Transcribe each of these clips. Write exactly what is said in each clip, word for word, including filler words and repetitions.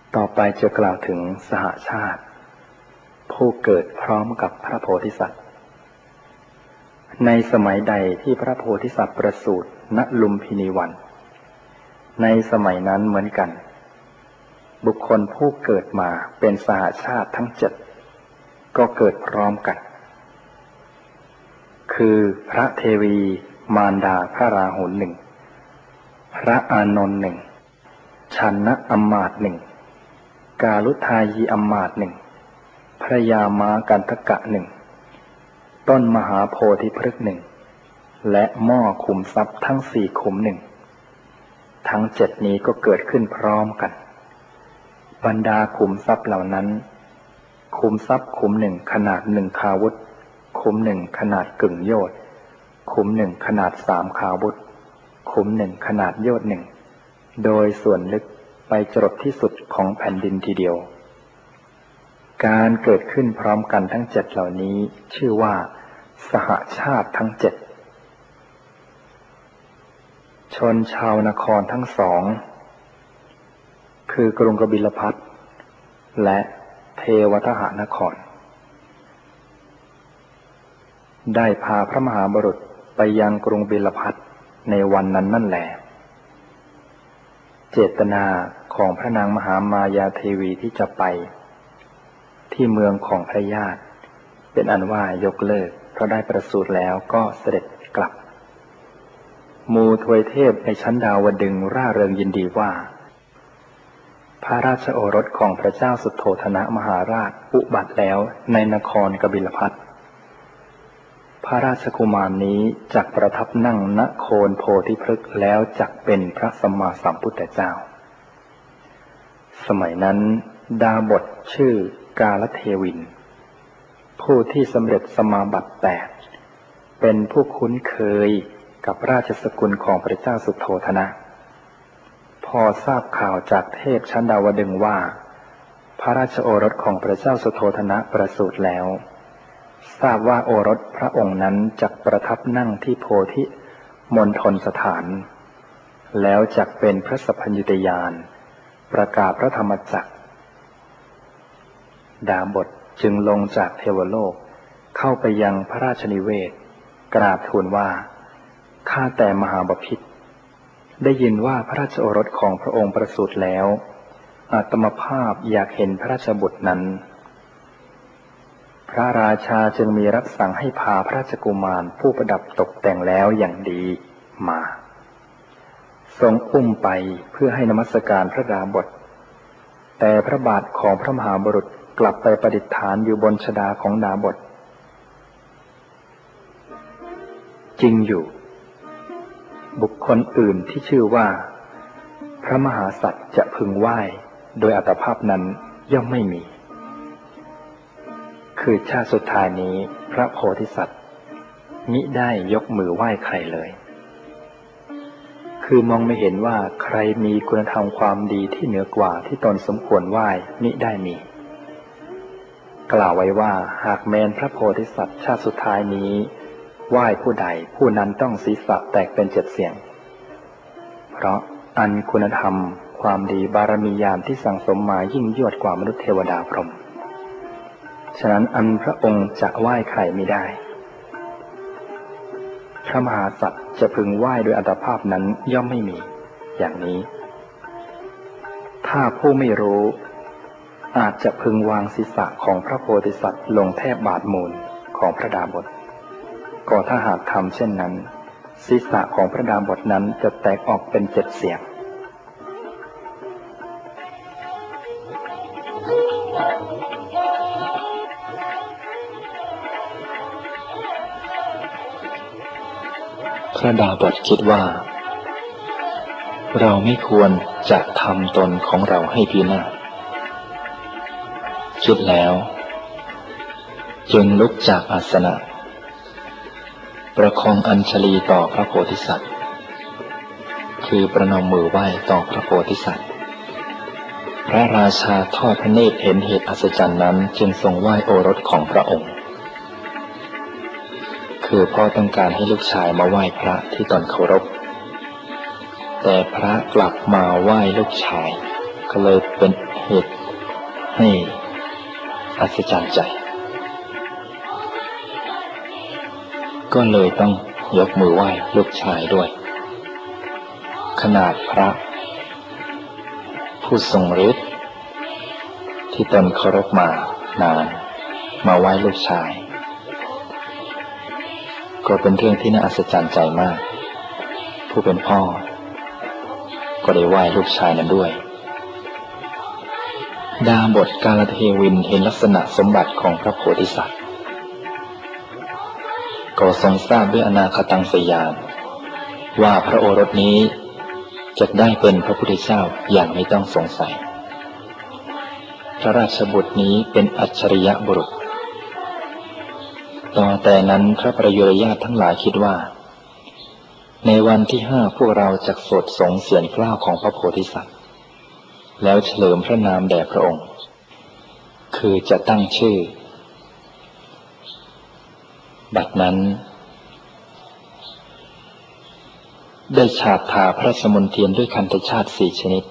ต่อไปจะกล่าวถึงสหชาติผู้เกิดพร้อมกับพระโพธิสัตว์ในสมัยใดที่พระโพธิสัตว์ประสูติณลุมพินีวันในสมัยนั้นเหมือนกันบุคคลผู้เกิดมาเป็นสหชาติทั้งเจ็ดก็เกิดพร้อมกันคือพระเทวีมารดาพระราหุลหนึ่งพระอานนท์หนึ่งชันนะอมาตย์หนึ่งกาลุทายีอมาตย์หนึ่งพระยามากันทกะหนึ่งต้นมหาโพธิพฤกษ์หนึ่งและหม้อขุมทรัพย์ทั้งสี่ขุมหนึ่งทั้งเจ็ดนี้ก็เกิดขึ้นพร้อมกันบรรดาขุมทรัพย์เหล่านั้นขุมทรัพย์ขุมหนึ่งขนาดหนึ่งคาวุธขุมหนึ่งขนาดกึ่งโยชน์ขุมหนึ่งขนาดสามคาวุธขุมหนึ่งขนาดโยชน์หนึ่งโดยส่วนลึกไปจรดที่สุดของแผ่นดินทีเดียวการเกิดขึ้นพร้อมกันทั้งเจ็ดเหล่านี้ชื่อว่าสหชาติทั้งเจ็ดชนชาวนครทั้งสองคือกรุงกบิลพัสต์และเทวทหานครได้พาพระมหาบุรุษไปยังกรุงบิลพัสต์ในวันนั้นนั่นแหละเจตนาของพระนางมหามายาเทวีที่จะไปที่เมืองของพระญาติเป็นอันว่ายกเลิกเพราะได้ประสูติแล้วก็เสด็จกลับหมู่ทวยเทพในชั้นดาวดึงส์ร่าเริงยินดีว่าพระราชโอรสของพระเจ้าสุโธทนะมหาราชอุบัติแล้วในนครกบิลพัสต์พระราชกุมารนี้จักประทับนั่งณโคนโพธิพฤกษ์แล้วจักเป็นพระสัมมาสัมพุทธเจ้าสมัยนั้นดาบสชื่อกาลเทวินผู้ที่สำเร็จสมาบัติแปดเป็นผู้คุ้นเคยกับราชสกุลของพระเจ้าสุโธทนะพอทราบข่าวจากเทพชั้นดาวดึงส์ว่าพระราชโอรสของพระเจ้าสุโธทนะประสูติแล้วทราบว่าโอรสพระองค์นั้นจักประทับนั่งที่โพธิมณฑลสถานแล้วจักเป็นพระสัพพัญญุตญาณประกาศพระธรรมจักรดาบสจึงลงจากเทวโลกเข้าไปยังพระราชนิเวศกราบทูลว่าข้าแต่มหาบพิตรได้ยินว่าพระราชโอรสของพระองค์ประสูติแล้วอาตมาภาพอยากเห็นพระราชบุตรนั้นพระราชาจึงมีรับสั่งให้พาพระราชกุมารผู้ประดับตกแต่งแล้วอย่างดีมาทรงอุ้มไปเพื่อให้นมัสการพระดาบสแต่พระบาทของพระมหาบุรุษกลับไปประดิษฐานอยู่บนชฎาของดาบสจริงอยู่บุคคลอื่นที่ชื่อว่าพระมหาสัตว์จะพึงไหว้โดยอัตภาพนั้นย่อมไม่มีคือชาติสุดท้ายนี้พระโพธิสัตว์มิได้ยกมือไหว้ใครเลยคือมองไม่เห็นว่าใครมีคุณธรรมความดีที่เหนือกว่าที่ตนสมควรไหว้มิได้มีกล่าวไว้ว่าหากแม้นพระโพธิสัตว์ชาติสุดท้ายนี้ไหว้ผู้ใดผู้นั้นต้องศีรษะแตกเป็นเจ็ดเสียงเพราะอันคุณธรรมความดีบารมีญาณที่สั่งสมมายิ่งยวดกว่ามนุษย์เทวดาพรหมฉะนั้นอันพระองค์จะไหว้ใครไม่ได้พระมหาสัตว์จะพึงไหว้โดยอัตภาพนั้นย่อมไม่มีอย่างนี้ถ้าผู้ไม่รู้อาจจะพึงวางศีรษะของพระโพธิสัตว์ลงแทบบาทมูลของพระดาบสก็ถ้าหากทำเช่นนั้นศีรษะของพระดาบสนั้นจะแตกออกเป็นเจ็ดเสียงพระดาบสคิดว่าเราไม่ควรจะทำตนของเราให้พินาศคิดแล้วจึงลุกจากอาสนะประคองอัญชลีต่อพระโพธิสัตว์คือประนมมือไหว้ต่อพระโพธิสัตว์พระราชาทอดพระเนตรเห็นเหตุอัศจรรย์นั้นจึงทรงไหว้โอรสของพระองค์คือพ่อต้องการให้ลูกชายมาไหว้พระที่ตนเคารพแต่พระกลับมาไหว้ลูกชายก็เลยเป็นเหตุให้อัศจรรย์ใจก็เลยต้องยกมือไหว้ลูกชายด้วยขนาดพระผู้ทรงฤทธิ์ที่ตนเคารพมานานมาไหว้ลูกชายก็เป็นเรื่องที่น่าอัศจรรย์ใจมากผู้เป็นพ่อก็ได้ไหว้ลูกชายนั้นด้วยดาบทกาลเทวินเห็นลักษณะสมบัติของพระโพธิสัตว์ก็ทรงทราบด้วยอนาคตังสยานว่าพระโอรสนี้จะได้เป็นพระพุทธเจ้าอย่างไม่ต้องสงสัยพระราชบุตรนี้เป็นอัจฉริยะบุรุษต่อแต่นั้นพระประยุรญาติทั้งหลายคิดว่าในวันที่ห้าพวกเราจักสวดสงเสียงกล้าวของพระโพธิสัตว์แล้วเฉลิมพระนามแด่พระองค์คือจะตั้งชื่อบัดนั้นได้ฉาบทาพระราชมณฑีด้วยคันธชาติสี่ชนิด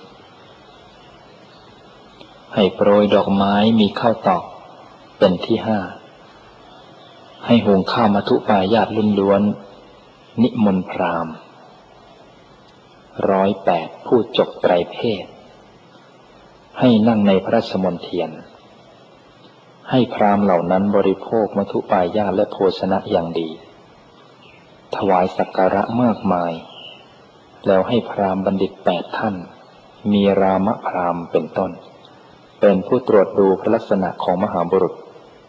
ให้โปรยดอกไม้มีข้าวตอกเป็นที่ห้าให้หุงข้าวมัทุปายาตล้วนๆนิมนต์พราหมณ์ร้อยแปดผู้จบไตรเพศให้นั่งในพระราชมณฑีให้พราหมณ์เหล่านั้นบริโภคมัทุปายาตและโภชนะอย่างดีถวายสักการะมากมายแล้วให้พราหมณ์บัณฑิตแปดท่านมีรามพราหมณ์เป็นต้นเป็นผู้ตรวจดูพระลักษณะของมหาบุรุษ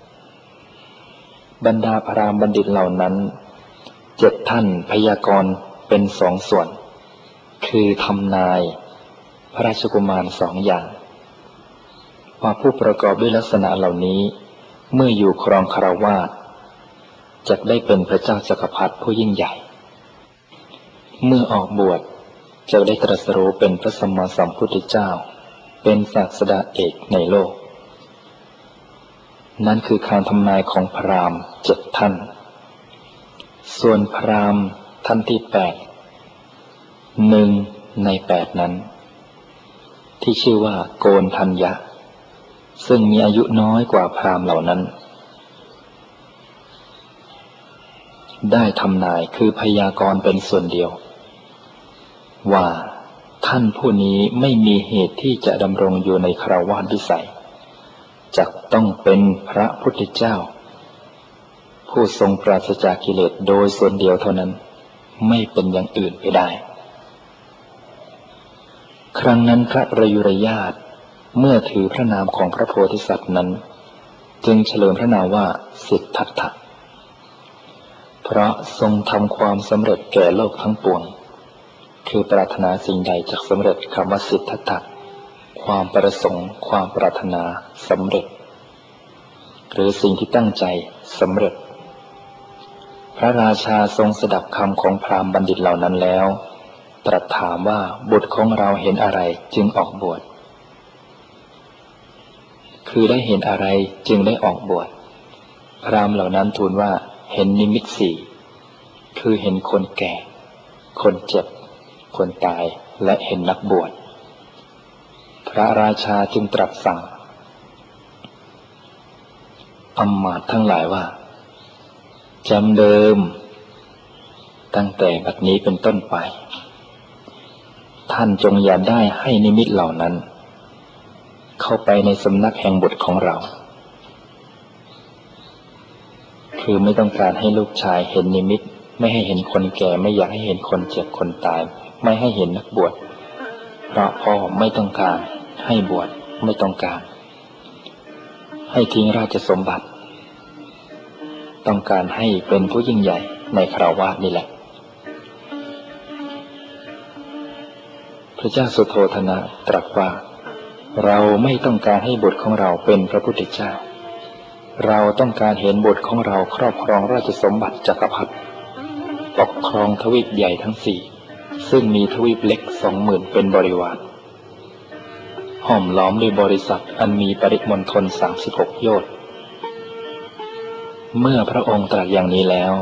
บรรดาพราหมณ์บัณฑิตเหล่านั้นเจ็ดท่านพยากรณ์เป็นสองส่วนคือทำนายพระราชกุมารสองอย่างว่าผู้ประกอบด้วยลักษณะเหล่านี้เมื่ออยู่ครองคฤหัสถ์จะได้เป็นพระเจ้าจักรพรรดิผู้ยิ่งใหญ่เมื่อออกบวชจะได้ตรัสรู้เป็นพระสัมมาสัมพุทธเจ้าเป็นศาสดาเอกในโลกนั่นคือคำทำนายของพราหมณ์เจ็ดท่านส่วนพราหมณ์ท่านที่แปดหนึ่งในแปดนั้นที่ชื่อว่าโกณฑัญญะซึ่งมีอายุน้อยกว่าพราหมณ์เหล่านั้นได้ทำนายคือพยากรณ์เป็นส่วนเดียวว่าท่านผู้นี้ไม่มีเหตุที่จะดำรงอยู่ในคฤหัสถ์วิสัยจักต้องเป็นพระพุทธเจ้าผู้ทรงปราศจากกิเลสโดยส่วนเดียวเท่านั้นไม่เป็นอย่างอื่นไปได้ครั้งนั้นพระประยุรญาติเมื่อถือพระนามของพระโพธิสัตว์นั้นจึงเฉลิมพระนามว่าสิทธัตถะเพราะทรงทำความสำเร็จแก่โลกทั้งปวงคือปรารถนาสิ่งใดจักสำเร็จคำว่าสิทธัตถะความประสงค์ความปรารถนาสำเร็จหรือสิ่งที่ตั้งใจสำเร็จพระราชาทรงสดับคำของพราหมณ์บัณฑิตเหล่านั้นแล้วตรัสถามว่าบุตรของเราเห็นอะไรจึงออกบวชคือได้เห็นอะไรจึงได้ออกบวชพราหมณ์เหล่านั้นทูลว่าเห็นนิมิตสี่คือเห็นคนแก่คนเจ็บคนตายและเห็นนักบวชพระราชาจึงตรัสสั่งอำมาตย์ทั้งหลายว่าจำเดิมตั้งแต่บัดนี้เป็นต้นไปท่านจงอย่าได้ให้นิมิตเหล่านั้นเข้าไปในสำนักแห่งบุตรของเราคือไม่ต้องการให้ลูกชายเห็นนิมิตไม่ให้เห็นคนแก่ไม่อยากให้เห็นคนเจ็บคนตายไม่ให้เห็นนักบวชเพราะพ่อไม่ต้องการให้บวชไม่ต้องการให้ทิ้งราชสมบัติต้องการให้เป็นผู้ยิ่งใหญ่ในคฤหัสถ์นี่แหละพระเจ้าสุโธทนะตรัสว่าเราไม่ต้องการให้บุตรของเราเป็นพระพุทธเจ้าเราต้องการเห็นบุตรของเราครอบครองราชสมบัติจักรพรรดิปกครองทวีปใหญ่ทั้งสี่ซึ่งมีทวีปเล็กสองหมื่นเป็นบริวารห้อมล้อมด้วยบริษัทอันมีปริมณฑลสามสิบหกโยชน์เมื่อพระองค์ตรัสอย่างนี้แล้ว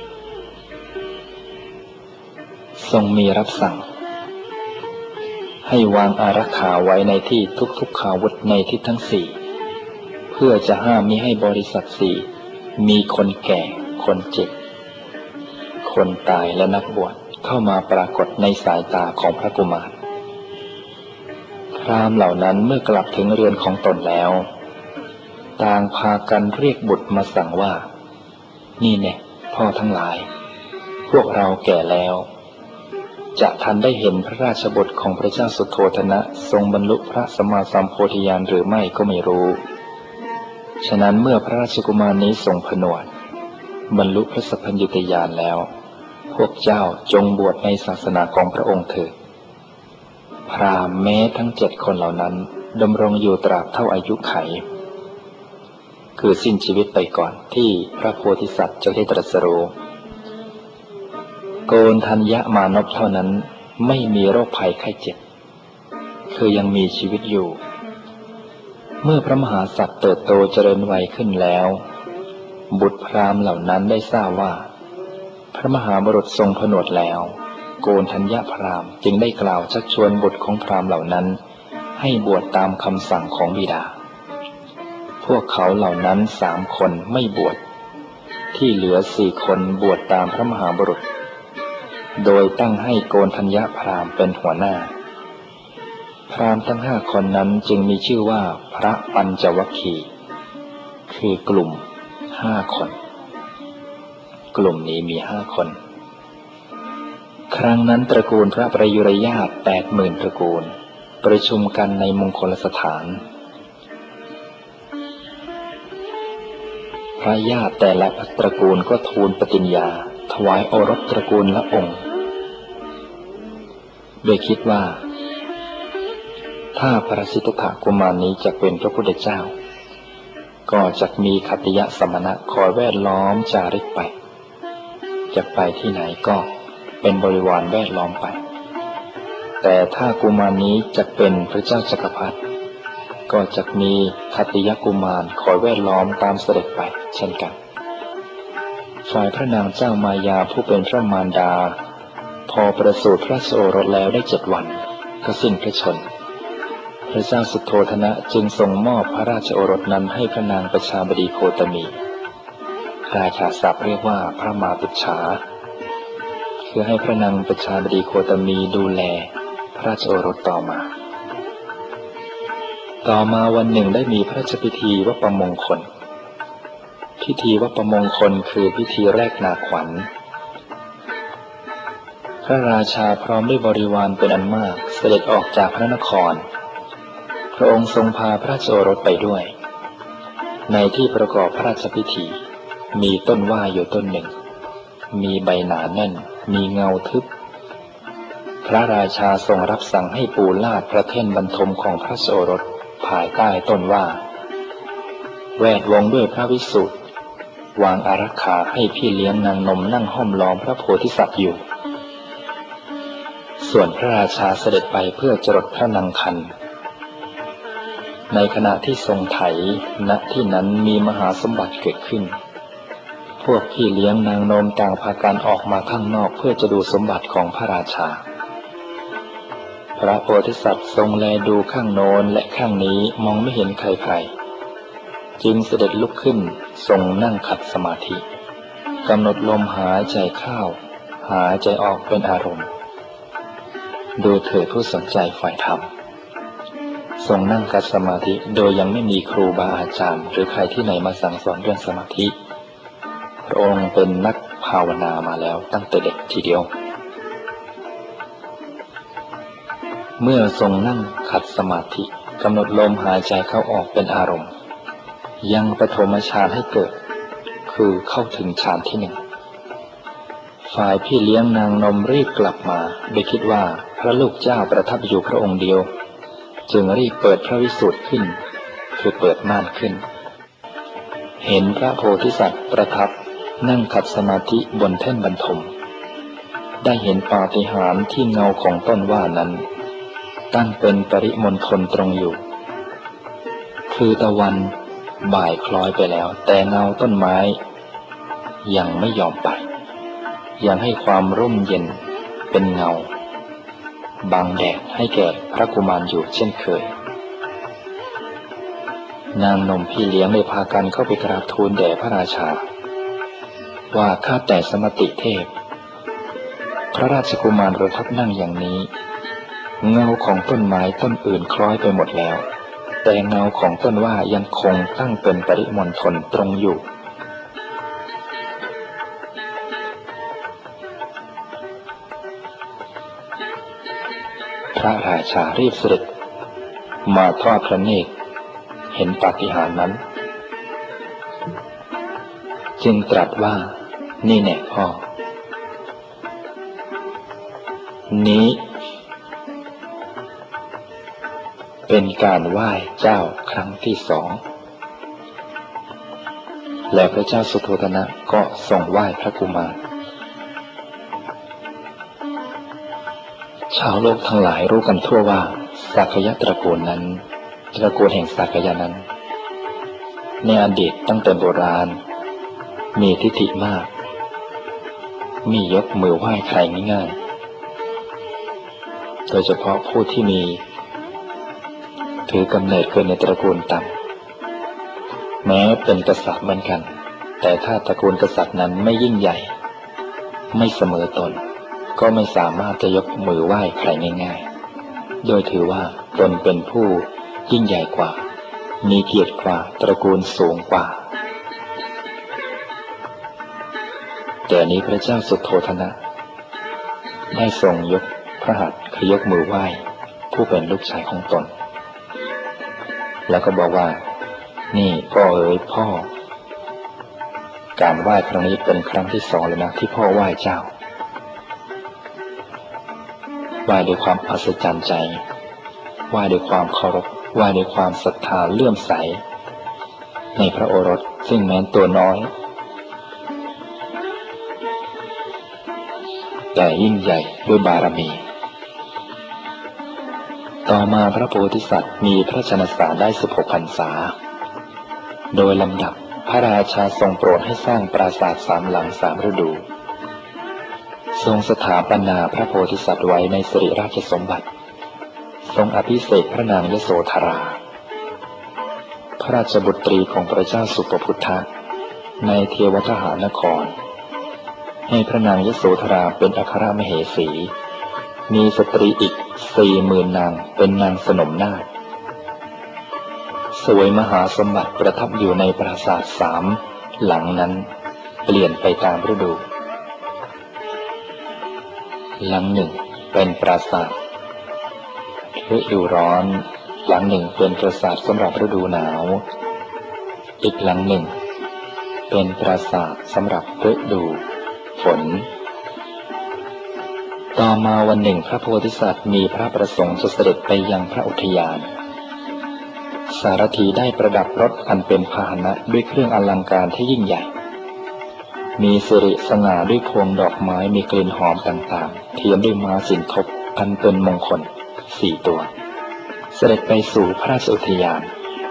ทรงมีรับสั่งใให้วางอารักขาไว้ในที่ทุกๆขาวุธในทิศทั้งสี่เพื่อจะห้ามมิให้บริษัทสี่มีคนแก่คนเจ็บคนตายและนักบวชเข้ามาปรากฏในสายตาของพระกุมารพราหมณ์เหล่านั้นเมื่อกลับถึงเรือนของตนแล้วต่างพากันเรียกบุตรมาสั่งว่านี่แน่พ่อทั้งหลายพวกเราแก่แล้วจะทันได้เห็นพระราชบุตรของพระเจ้าสุโธทนะทรงบรรลุพระสัมมาสัมโพธิญาณหรือไม่ก็ไม่รู้ฉะนั้นเมื่อพระราชกุมารนี้ทรงผนวดบรรลุพระสัพพัญญุตญาณแล้วพวกเจ้าจงบวชในศาสนาของพระองค์เถิดพราหมณ์แม้ทั้งเจ็ดคนเหล่านั้นดำรงอยู่ตราบเท่าอายุไขคือสิ้นชีวิตไปก่อนที่พระโพธิสัตว์จะได้ตรัสรู้โกณฑัญญมานพเท่านั้นไม่มีโรคภัยไข้เจ็บคือยังมีชีวิตอยู่เมื่อพระมหาสัตว์เติบโตเจริญวัยขึ้นแล้วบุตรพราหมณ์เหล่านั้นได้ทราบว่าพระมหาบุรุษทรงผนวดแล้วโกณฑัญญพราหมณ์จึงได้กล่าวชักชวนบุตรของพราหมณ์เหล่านั้นให้บวชตามคำสั่งของบิดาพวกเขาเหล่านั้นสามคนไม่บวชที่เหลือสี่คนบวชตามพระมหาบุรุษโดยตั้งให้โกณฑัญญพราหมณ์เป็นหัวหน้าพราหมณ์ทั้งห้าคนนั้นจึงมีชื่อว่าพระปัญจวัคคีย์คือกลุ่มห้าคนกลุ่มนี้มีห้าคนครั้งนั้นตระกูลพระประยุรญาติแปดหมื่นตระกูลประชุมกันในมงคลสถานพระญาติแต่ละตระกูลก็ทูลปฏิญญาถวายโอรสตระกูลละองค์โดยคิดว่าถ้าพระสิทธัตถกุมารนี้จะเป็นพระพุทธเจ้าก็จะมีขัตติยสมณะคอยแวดล้อมจาริกไปจะไปที่ไหนก็เป็นบริวารแวดล้อมไปแต่ถ้ากุมารนี้จะเป็นพระเจ้าจักรพรรดิก็จะมีขัตติยกุมารคอยแวดล้อมตามเสด็จไปเช่นกันฝ่ายพระนางเจ้ามายาผู้เป็นพระมารดาพอประสูติพระโอรสแล้วได้เจ็ดวันก็สิ้นพระชนม์พระเจ้าสุโธทนะจึงทรงมอบพระราชโอรสนั้นให้พระนางประชาบดีโคตมีราชาศัพท์เรียกว่าพระมาตุจฉาคือให้พระนางประชาบดีโคตมีดูแลพระราชโอรสต่อมาต่อมาวันหนึ่งได้มีพระราชพิธีวัปมงคลพิธีวัปมงคลคือพิธีแรกนาขวัญพระราชาพร้อมด้วยบริวารเป็นอันมากเสด็จออกจากพระนครพระองค์ทรงพาพระราชโอรสไปด้วยในที่ประกอบพระราชพิธีมีต้นว่าอยู่ต้นหนึ่งมีใบหนาแน่นมีเงาทึบพระราชาทรงรับสั่งให้ปูลาดพระแท่นบรรทมของพระโอรสภายใต้ต้นว่าแวดวงด้วยพระวิสุทธิ์วางอารักขาให้พี่เลี้ยงนางนมนั่งห้อมล้อมพระโพธิสัตว์อยู่ส่วนพระราชาเสด็จไปเพื่อจรดพระนางคันในขณะที่ทรงไถณที่นั้นมีมหาสมบัติเกิดขึ้นพวกพี่เลี้ยงนางนมต่างพากันออกมาข้างนอกเพื่อจะดูสมบัติของพระราชาพระโพธิสัตว์ทรงแลดูข้างโน้นและข้างนี้มองไม่เห็นใครๆจึงเสด็จลุกขึ้นทรงนั่งขัดสมาธิกำหนดลมหายใจเข้าหายใจออกเป็นอารมณ์ดูเถิดผู้สนใจฝ่ายธรรมทรงนั่งขัดสมาธิโดยยังไม่มีครูบาอาจารย์หรือใครที่ไหนมาสั่งสอนเรื่องสมาธิพระองค์เป็นนักภาวนามาแล้วตั้งแต่เด็กทีเดียวเมื่อทรงนั่งขัดสมาธิกำหนดลมหายใจเข้าออกเป็นอารมณ์ยังปฐมฌานให้เกิดคือเข้าถึงฌานที่หนึ่งฝ่ายพี่เลี้ยงนางนมรีบกลับมาโดยคิดว่าพระลูกเจ้าประทับอยู่พระองค์เดียวจึงรีบเปิดพระวิสูตรขึ้นคือเปิดม่านขึ้นเห็นพระโพธิสัตว์ประทับนั่งขัดสมาธิบนแท่นบรรทมได้เห็นปาฏิหาริย์ที่เงาของต้นว่านั้นตั้งเป็นปริมณฑลตรงอยู่คือตะวันบ่ายคล้อยไปแล้วแต่เงาต้นไม้ยังไม่ยอมไปยังให้ความร่มเย็นเป็นเงาบังแดดให้แก่พระกุมารอยู่เช่นเคยนางนมพี่เลี้ยงได้พากันเข้าไปกราบทูลแด่พระราชาว่าข้าแต่สมติเทพพระราชกุมารประทับนั่งอย่างนี้เงาของต้นไม้ต้นอื่นคล้อยไปหมดแล้วแต่เงาของต้นว่ายังคงตั้งเป็นปริมณฑลตรงอยู่พระราชารีบเสด็จมาทอดพระเนตรเห็นปาฏิหาริย์นั้นจึงตรัสว่านี่แน่พ่อนี้เป็นการไหว้เจ้าครั้งที่สองและพระเจ้าสุโธทนะก็ทรงไหว้พระกุมารชาวโลกทั้งหลายรู้กันทั่วว่าสักยะตระกูลนั้นตระกูลแห่งสักยะนั้นในอดีตตั้งแต่โบราณมีทิฏฐิมากมียกมือไหว้ใครง่ายๆโดยเฉพาะผู้ที่มีถือกำเนิดเกิดในตระกูลต่ำแม้เป็นกษัตริย์เหมือนกันแต่ถ้าตระกูลกษัตริย์นั้นไม่ยิ่งใหญ่ไม่เสมอตนก็ไม่สามารถจะยกมือไหว้ใครง่ายๆโดยถือว่าตนเป็นผู้ยิ่งใหญ่กว่ามีเกียรติกว่าตระกูลสูงกว่าแต่นี้พระเจ้าสุโธทนะได้ทรงยกพระหัตถ์คือยกมือไหว้ผู้เป็นลูกชายของตนแล้วก็บอกว่านี่พ่อเอ๋ยพ่อการไหว้ครั้งนี้เป็นครั้งที่สองแล้วนะที่พ่อไหว้เจ้าไหว้ด้วยความอัศจรรย์ใจไหว้ด้วยความเคารพไหว้ด้วยความศรัทธาเลื่อมใสในพระโอรสซึ่งแม้นตัวน้อยแต่ยิ่งใหญ่ด้วยบารมีต่อมาพระโพธิสัตว์มีพระชนสารได้สิบหกพรรษาโดยลำดับพระราชาทรงโปรดให้สร้างปราสาทสามหลังสามฤดูทรงสถาปนาพระโพธิสัตว์ไว้ในสิริราชสมบัติทรงอภิเษกพระนางยโสธราพระราชบุตรีของพระเจ้าสุปพุทธะในเทวทหานครให้พระนางยโสธราเป็นอัครมเหสีมีสตรีอีกสี่หมื่นนางเป็นนางสนมนาถสวยมหาสมบัติประทับอยู่ในปราสาทสามหลังนั้นเปลี่ยนไปตามฤดูหลังหนึ่งเป็นปราสาทฤดูร้อนหลังหนึ่งเป็นปราสาทสำหรับฤดูหนาวอีกหลังหนึ่งเป็นปราสาทสำหรับฤดูฝนต่อมาวันหนึ่งพระโพธิสัตว์มีพระประสงค์จะเสด็จไปยังพระอุทยานสารถีได้ประดับรถอันเป็นพาหนะด้วยเครื่องอลังการที่ยิ่งใหญ่มีสิริสง่าด้วยพวงดอกไม้มีกลิ่นหอมต่างๆเทียมด้วยม้าสินทบอันเป็นมงคลสี่ตัวเสด็จไปสู่พระราชอุทยาน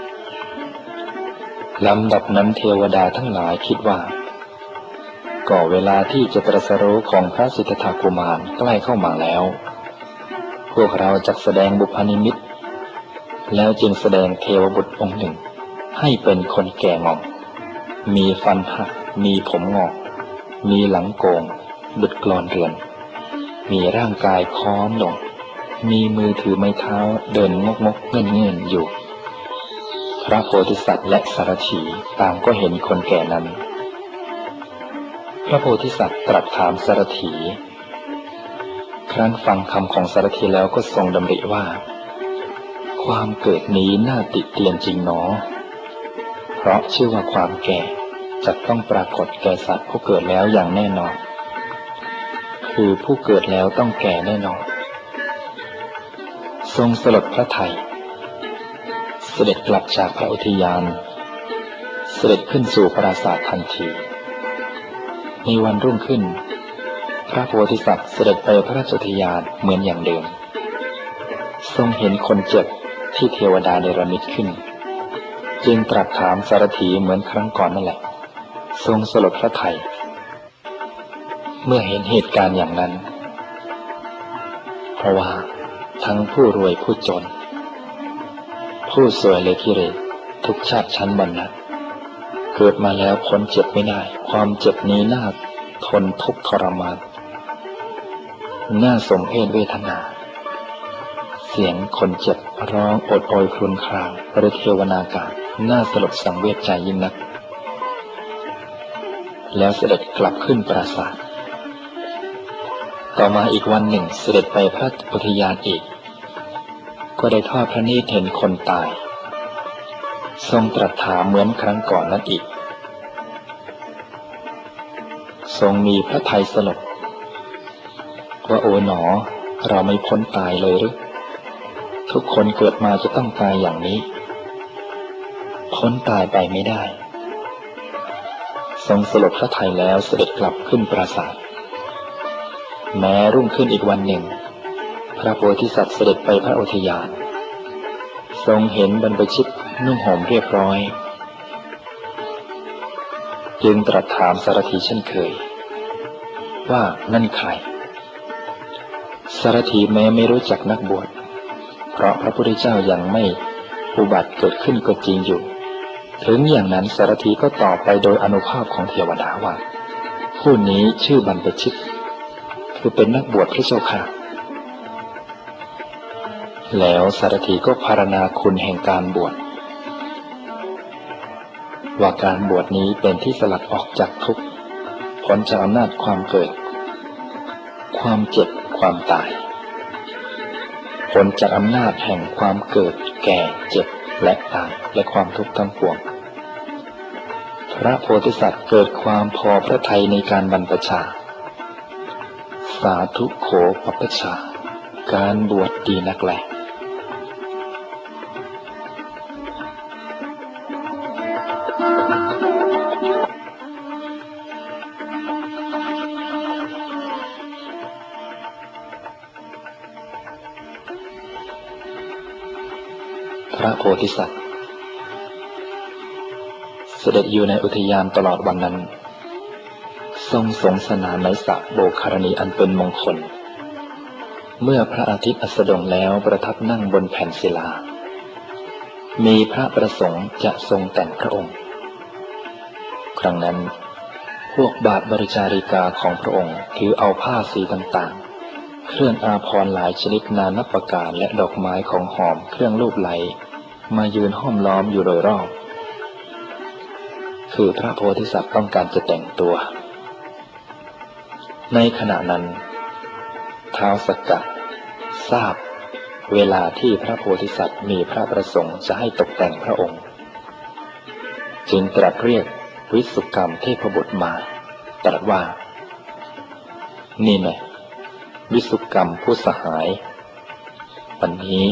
ลำดับนั้นเทวดาทั้งหลายคิดว่าก็เวลาที่จะตรัสรู้ของพระสิทธัตถกุมารใกล้เข้ามาแล้วพวกเราจักแสดงบุพนิมิตแล้วจึงแสดงเทวบุตรองค์หนึ่งให้เป็นคนแก่งอมมีฟันหักมีผมงอกมีหลังโกงดุจกลอนเรือนมีร่างกายค้อมลงมีมือถือไม้เท้าเดินงกงกเงื่อนเงื่อนอยู่พระโพธิสัตว์และสารถีต่างก็เห็นคนแก่นั้นพระโพธิสัตว์ตรัสถามสารถีครั้นฟังคำของสารถีแล้วก็ทรงดำริว่าความเกิดนี้น่าติเตียนจริงหนอเพราะชื่อว่าความแก่จะต้องปรากฏแก่สัตว์ผู้เกิดแล้วอย่างแน่นอนคือผู้เกิดแล้วต้องแก่แน่นอนทรงสลดพระทัยเสด็จกลับจากพระอุทยานเสด็จขึ้นสู่ปราสาททันทีในวันรุ่งขึ้นพระโพธิสัตว์เสด็จไปพระราชอุทยานเหมือนอย่างเดิมทรงเห็นคนเจ็บที่เทวดาเนรมิตขึ้นจึงตรัสถามสารถีเหมือนครั้งก่อนนั่นแหละทรงสลดพระทัยเมื่อเห็นเหตุการณ์อย่างนั้นเพราะว่าทั้งผู้รวยผู้จนผู้สวยและขี้เหร่ทุกชาติชั้นวรรณะเกิดมาแล้วพ้นเจ็บไม่ได้ความเจ็บนี้น่าทนทุกข์ทรมานน่าสมเพชเวทนาเสียงคนเจ็บร้องอดโอยครวญครางหรือเทวนาการน่าสลดสังเวชใจยิ่งนักแล้วเสด็จกลับขึ้นปราสาทต่อมาอีกวันหนึ่งเสด็จไปพระอุทยานอีกก็ได้ทอดพระเนตรเห็นคนตายทรงตรัสถามเหมือนครั้งก่อนนั้นอีกทรงมีพระทัยสลดว่าโอ๋หนอเราไม่พ้นตายเลยหรือทุกคนเกิดมาจะต้องตายอย่างนี้พ้นตายไปไม่ได้ทรงสลดพระทัยแล้วเสด็จกลับขึ้นปราสาทแม้รุ่งขึ้นอีกวันหนึ่งพระโพธิสัตว์เสด็จไปพระอุทยานทรงเห็นบรรพชิตนุ่งห่มเรียบร้อยจึงตรัสถามสารถีเช่นเคยว่านั่นใครสารถีแม้ไม่รู้จักนักบวชเพราะพระพุทธเจ้ายังไม่อุบัติเกิดขึ้นก็จริงอยู่ถึงอย่างนั้นสารถีก็ตอบไปโดยอานุภาพของเทวดาว่าผู้นี้ชื่อบรรพชิตคือเป็นนักบวชพระเจ้าค่ะแล้วสารถีก็พรรณนาคุณแห่งการบวชว่าการบวชนี้เป็นที่สลัดออกจากทุกข์พ้นจากอำนาจความเกิดความเจ็บความตายพ้นจากอำนาจแห่งความเกิดแก่เจ็บและตายและความทุกข์ทั้งปวงพระโพธิสัตว์เกิดความพอพระทัยในการบรรพชาสาธุโขปัปปชาการบวชดีนักแลพระโพธิสัตว์เสด็จอยู่ในอุทยานตลอดวันนั้นทรงสงสนานในสระโบกคารณีอันเป็นมงคลเมื่อพระอาทิตย์อัสดงแล้วประทับนั่งบนแผ่นศิลามีพระประสงค์จะทรงแต่งพระองค์ครั้งนั้นพวกบาทบริจาริกาของพระองค์ถือเอาผ้าสีต่างๆเครื่องอาภรณ์หลายชนิดนานับประการและดอกไม้ของหอมเครื่องลูบไหลมายืนห้อมล้อมอยู่โดยรอบคือพระโพธิสัตว์ต้องการจะแต่งตัวในขณะนั้นท้าวสักกะทราบเวลาที่พระโพธิสัตว์มีพระประสงค์จะให้ตกแต่งพระองค์จึงตรัสเรียกวิสุกรรมเทพบุตรมาตรัสว่านี่แน่วิสุกรรมผู้สหายวันนี้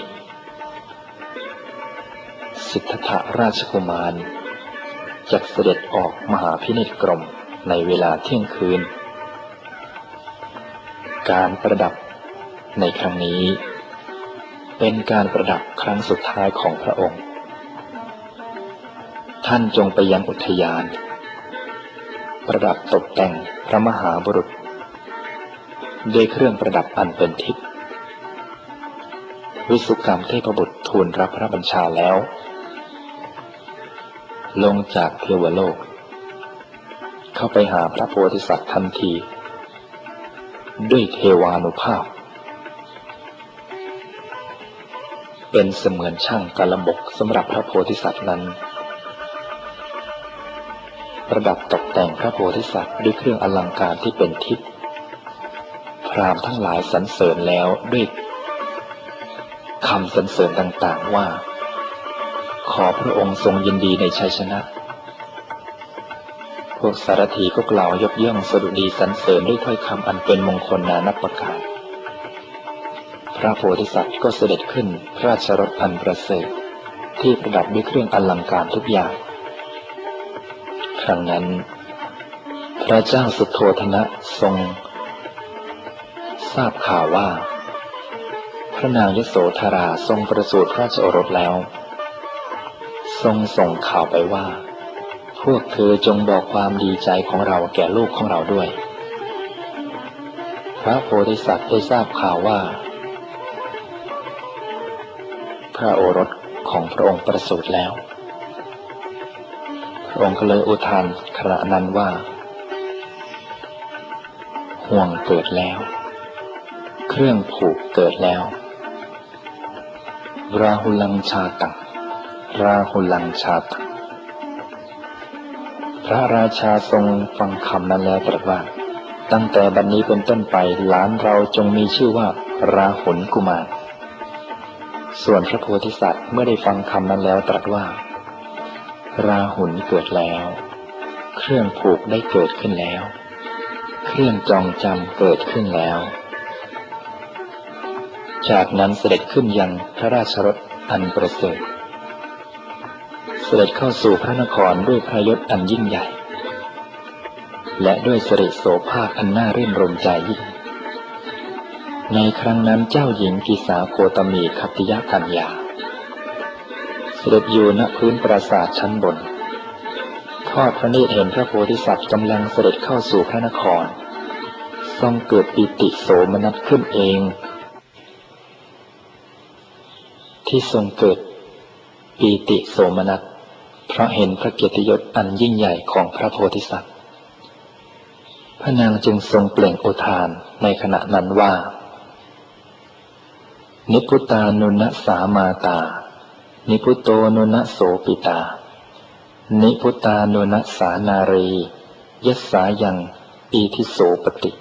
สิทธัตถราชกุมารจะเสด็จออกมหาพินิจกรมในเวลาเที่ยงคืนการประดับในครั้งนี้เป็นการประดับครั้งสุดท้ายของพระองค์ท่านจงไปยังอุทยานประดับตกแต่งพระมหาบุรุษด้วยเครื่องประดับอันเป็นทิพย์วิสุกรรมเทพบุตรทูลรับพระบัญชาแล้วลงจากเทวโลกเข้าไปหาพระโพธิสัตว์ทันทีด้วยเทวานุภาพเป็นเสมือนช่างกลบกสำหรับพระโพธิสัตว์นั้นประดับตกแต่งพระโพธิสัตว์ด้วยเครื่องอลังการที่เป็นทิพย์พราหมณ์ทั้งหลายสรรเสริญแล้วด้วยคำสรรเสริญต่างๆว่าขอพระองค์ทรงยินดีในชัยชนะพวกสารถีก็กล่าวยกย่องสดุดีสรรเสริญด้วยถ้อยคำอันเป็นมงคลนานับประการพระโพธิสัตว์ก็เสด็จขึ้นพระราชรถอันประเสริฐที่ประดับด้วยเครื่องอลังการทุกอย่างครั้งนั้นพระเจ้าสุโธทนะทรงทราบข่าวว่าพระนางยโสธราทรงประสูติพระราชโอรสแล้วทรงส่งข่าวไปว่าพวกเธอจงบอกความดีใจของเราแก่ลูกของเราด้วยพระโพธิสัตว์ได้ทราบข่าวว่าพระโอรสของพระองค์ประสูติแล้วพระองค์ก็เลยอุทานขณะนั้นว่าห่วงเกิดแล้วเครื่องผูกเกิดแล้วราหุลังชาตังราหุลังชาตังพระราชาทรงฟังคำนั้นแล้วตรัสว่าตั้งแต่บัดนี้เป็นต้นไปหลานเราจงมีชื่อว่าราหุลกุมารส่วนพระโพธิสัตว์เมื่อได้ฟังคำนั้นแล้วตรัสว่าราหุลเกิดแล้วเครื่องผูกได้เกิดขึ้นแล้วเครื่องจองจำเกิดขึ้นแล้วจากนั้นเสด็จขึ้นยังพระราชรถอันประเสริฐเสด็จเข้าสู่พระนครด้วยพระยศอันยิ่งใหญ่และด้วยสิริโสภาคอันน่ารื่นรมใจยิ่งในครั้งนั้นเจ้าหญิงกิสาโคตมีคัตติยกัญญาเสด็จอยู่ณพื้นปราสาทชั้นบนทอดพระเนตรเห็นพระโพธิสัตว์กำลังเสด็จเข้าสู่พระนครทรงเกิดปิติโสมนัสขึ้นเองที่ทรงเกิดปีติโสมนัสเพราะเห็นพระเกียรติยศอันยิ่งใหญ่ของพระโพธิสัตว์พระนางจึงทรงเปล่งอุทานในขณะนั้นว่านิพุตานุนะสามาตานิพุโตนุนะโสปิตานิพุตานุนะสานารียัสสายังอีทิโสปติ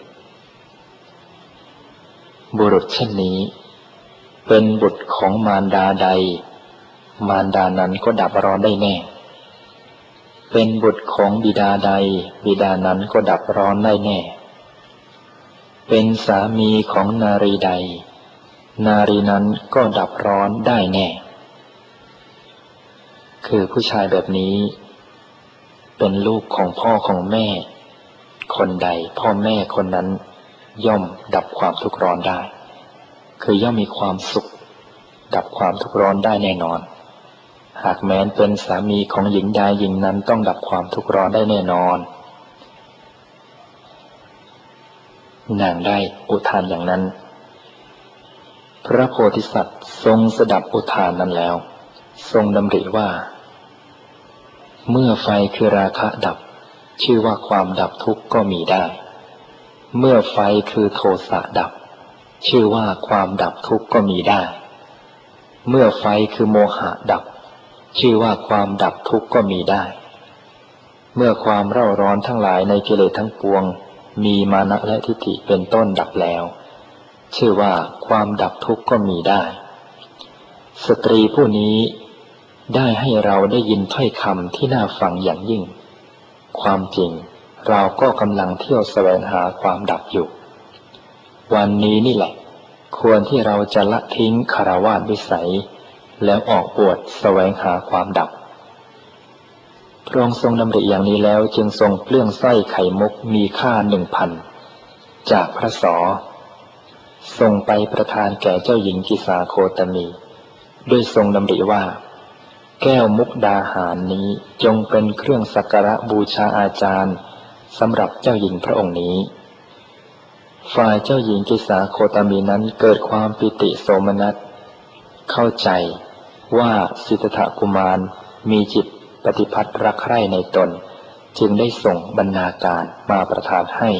บุรุษเช่นนี้เป็นบุตรของมารดาใดมารดานั้นก็ดับร้อนได้แน่เป็นบุตรของบิดาใดบิดานั้นก็ดับร้อนได้แน่เป็นสามีของนารีใดนารีนั้นก็ดับร้อนได้แน่คือผู้ชายแบบนี้เป็นลูกของพ่อของแม่คนใดพ่อแม่คนนั้นย่อมดับความทุกข์ร้อนได้คือย่อมมีความสุขดับความทุกข์ร้อนได้แน่นอนหากแม้นเป็นสามีของหญิงใดหญิงนั้นต้องดับความทุกข์ร้อนได้แน่นอนนางได้อุทานอย่างนั้นพระโพธิสัตว์ทรงสดับอุทานนั้นแล้วทรงดำริว่าเมื่อไฟคือราคะดับชื่อว่าความดับทุกข์ก็มีได้เมื่อไฟคือโทสะดับชื่อว่าความดับทุกข์ก็มีได้เมื่อไฟคือโมหะดับชื่อว่าความดับทุกข์ก็มีได้เมื่อความเร่าร้อนทั้งหลายในกิเลสทั้งปวงมีมานะและทิฏฐิเป็นต้นดับแล้วชื่อว่าความดับทุกข์ก็มีได้สตรีผู้นี้ได้ให้เราได้ยินถ้อยคำที่น่าฟังอย่างยิ่งความจริงเราก็กำลังเที่ยวแสวงหาความดับอยู่วันนี้นี่แหละควรที่เราจะละทิ้งคฤหัสถ์วิสัยแล้วออกบวชแสวงหาความดับพระองค์ทรงดำริอย่างนี้แล้วจึงทรงเปลื้องไส้ไข่มุกมีค่าหนึ่งพันจากพระศอทรงไปประทานแก่เจ้าหญิงกิสาโคตมีด้วยทรงดำริว่าแก้วมุกดาหารนี้จงเป็นเครื่องสักการะบูชาอาจารย์สำหรับเจ้าหญิงพระองค์นี้ฝ่ายเจ้าหญิงกิสาโคตมีนั้นเกิดความปิติโสมนัสเข้าใจว่าสิทธัตถกุมารมีจิตปฏิภัทรรักใคร่ในตนจึงได้ส่งบรรณาการมาประทานให้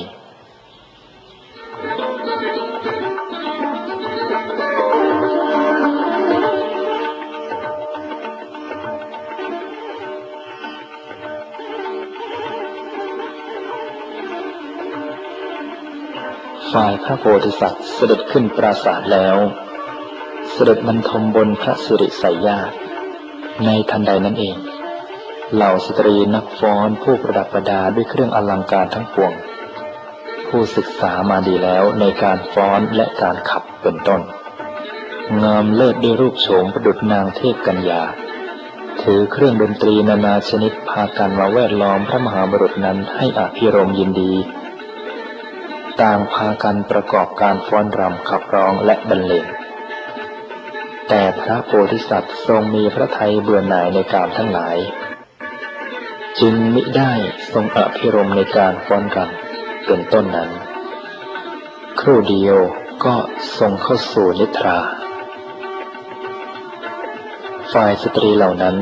ฝ่ายพระโพธิสัตว์เสด็จขึ้นปราสาทแล้วเสด็จบรรทมบนพระสิริสายญาติในทันใดนั้นเองเหล่าสตรีนักฟ้อนผู้ประดับประดาด้วยเครื่องอลังการทั้งปวงผู้ศึกษามาดีแล้วในการฟ้อนและการขับเป็นต้นงามเลิศด้วยรูปโฉมประดุจนางเทพกัญญาถือเครื่องดนตรีนานาชนิดพากันมาแวดล้อมพระมหาบุรุษนั้นให้อภิรมย์ยินดีต่างพากันประกอบการฟ้อนรำขับร้องและบรรเลงแต่พระโพธิสัตว์ทรงมีพระทัยเบื่อหน่ายในกามทั้งหลายจึงมิได้ทรงอภิรมย์ในการฟ้อนรำเป็นต้นนั้นครู่เดียวก็ทรงเข้าสู่นิทราฝ่ายสตรีเหล่านั้น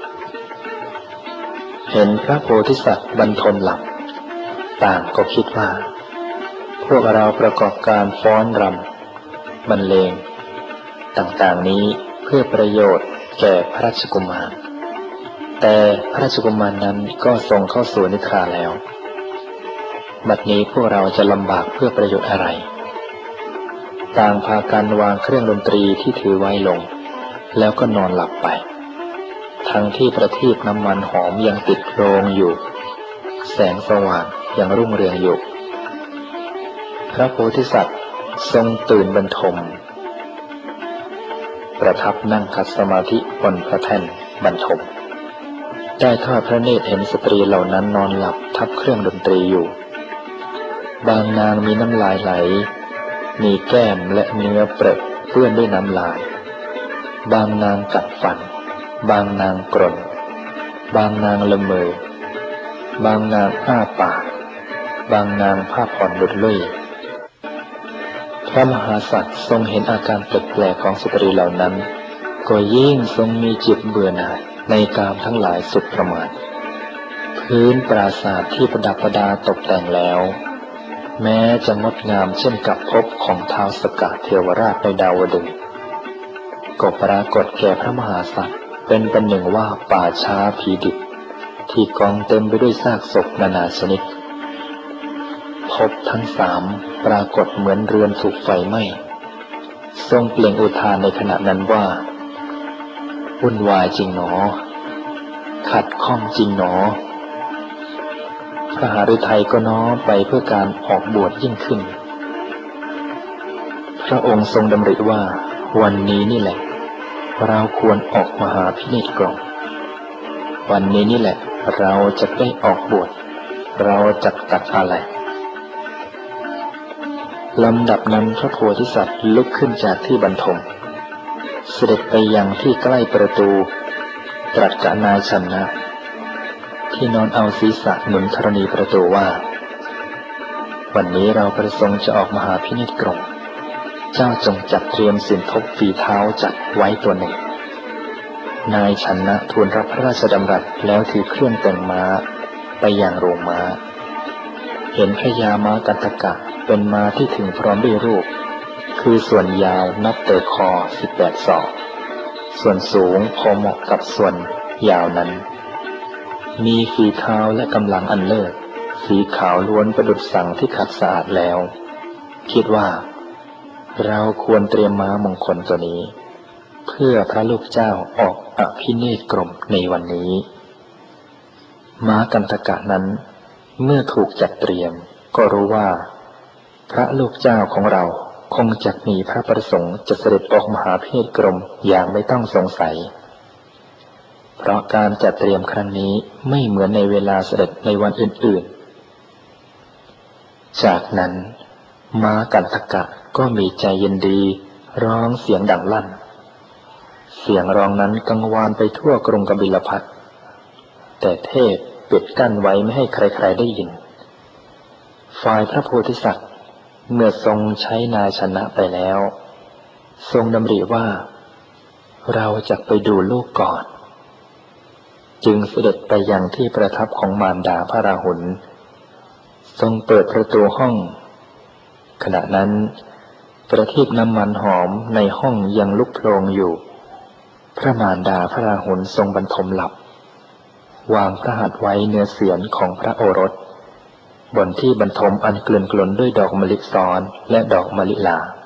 เห็นพระโพธิสัตว์บรรทมหลับต่างก็คิดว่าพวกเราประกอบการฟ้อนรำบรรเลงต่างๆนี้เพื่อประโยชน์แก่พระราชกุมารแต่พระราชกุมารนั้นก็ทรงเข้าสู่นิทราแล้วบัดนี้พวกเราจะลำบากเพื่อประโยชน์อะไรต่างพากันวางเครื่องดนตรีที่ถือไว้ลงแล้วก็นอนหลับไปทั้งที่ประทีปน้ำมันหอมยังติดโรงอยู่แสงสว่างยังรุ่งเรืองอยู่พระโพธิสัตว์ทรงตื่นบรรทมประทับนั่งคัดสมาธิบนพระแท่นบรรทมได้ทอดพระเนตรเห็นสตรีเหล่านั้นนอนหลับทับเครื่องดนตรีอยู่บางนางมีน้ำลายไหลมีแก้มและเนื้อเปรอะเปื้อนด้วยน้ำลายบางนางกัดฟันบางนางกรนบางนางละเมอบางนางอ้าปากบางนางผ้าผ่อนหลุดลุ่ยพระมหากษัตริย์ทรงเห็นอาการแปลกๆของสตรีเหล่านั้นก็ยิ่งทรงมีจิตเบื่อหน่ายในกามทั้งหลายสุดประมาณพื้นปราสาทที่ประดับประดาตกแต่งแล้วแม้จะงดงามเช่นกับภพของท้าวสกะเทวราชในดาวดึงส์ก็ปรากฏแก่พระมหากษัตริย์เป็นประหนึ่งว่าป่าช้าผีดิบที่กองเต็มไปด้วยซากศพนานาชนิดภพทั้งสามปรากฏเหมือนเรือนถูกไฟไหม้ทรงเปล่งอุทานในขณะนั้นว่าวุ่นวายจริงหนอขัดข้องจริงหนอพระหฤทัยก็น้อมไปเพื่อการออกบวชยิ่งขึ้นพระองค์ทรงดำริว่าวันนี้นี่แหละเราควรออกมหาพินิจกรมวันนี้นี่แหละเราจะได้ออกบวชเราจะตัดอะไรลำดับนั้นพระโพธิสัตว์ลุกขึ้นจากที่บรรทมเสด็จไปยังที่ใกล้ประตูตรัสกับนายชนะที่นอนเอาศีรษะหนุนธรณีประตูว่าวันนี้เราประสงค์จะออกมหาพินิจกรมเจ้าจงจัดเตรียมสินทบฝีเท้าจัดไว้ตัวหนึ่งนายชนะทูลรับพระราชดำรัสแล้วถือเครื่องแต่งม้าไปยังโรงม้าเห็นพระยาม้ากันตกะเป็นม้าที่ถึงพร้อมด้วยรูปคือส่วนยาวนับแต่คอสิบแปดศอกส่วนสูงพอเหมาะกับส่วนยาวนั้นมีฝีเท้าและกำลังอันเลิศสีขาวล้วนประดุจสังที่ขัดสะอาดแล้วคิดว่าเราควรเตรียมม้ามงคลตัวนี้เพื่อพระลูกเจ้าออกอภิเนศกรมในวันนี้ม้ากันตกะนั้นเมื่อถูกจัดเตรียมก็รู้ว่าพระลูกเจ้าของเราคงจะมีพระประสงค์จะเสด็จออกมหาพิเนศกรมอย่างไม่ต้องสงสัยเพราะการจัดเตรียมครั้งนี้ไม่เหมือนในเวลาเสด็จในวันอื่นๆจากนั้นม้ากันตกะก็มีใจเย็นดีร้องเสียงดังลั่นเสียงร้องนั้นกังวานไปทั่วกรุงกบิลพัสแต่เทพปิดกั้นไว้ไม่ให้ใครๆได้ยินฝ่ายพระโพธิสัตว์เมื่อทรงใช้นายชนะไปแล้วทรงดำริว่าเราจะไปดูลูกก่อนจึงเสด็จไปยังที่ประทับของมารดาพระราหุลทรงเปิดประตูห้องขณะนั้นประทีปน้ำมันหอมในห้องยังลุกโผลงอยู่พระมารดาพระราหุลทรงบรรทมหลับวางพระหัตถ์ไว้เหนือเศียรของพระโอรสบนที่บรรทมอันเกลื่อนกลนด้วยดอกมะลิซ้อนและดอกมะลิลา